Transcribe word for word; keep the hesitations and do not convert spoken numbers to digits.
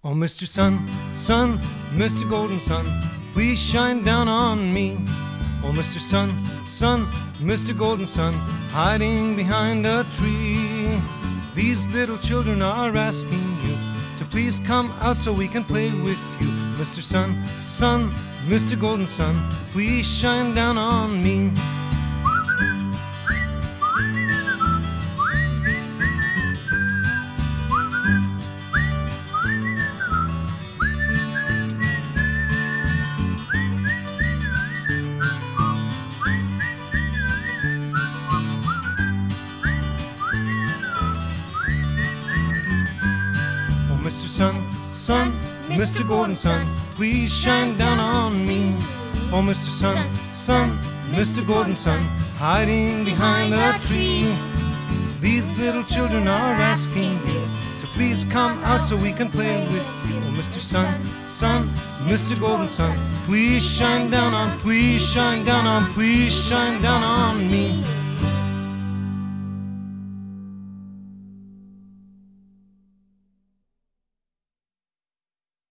Oh, Mister Sun, Sun, Mister Golden Sun, please shine down on me. Oh, Mister Sun, Sun, Mister Golden Sun, hiding behind a tree. These little children are asking you to please come out so we can play with you. Mister Sun, Sun, Mister Golden Sun, please shine down on me. Mister Sun, Sun, Mister Golden Sun, please shine down on me. Oh, Mister Sun, Sun, Mister Golden Sun, hiding behind a tree. These little children are asking you to please come out so we can play with you. Oh, Mister Sun, Sun, Mister Golden Sun, please shine down on, please shine down on, please shine down on me.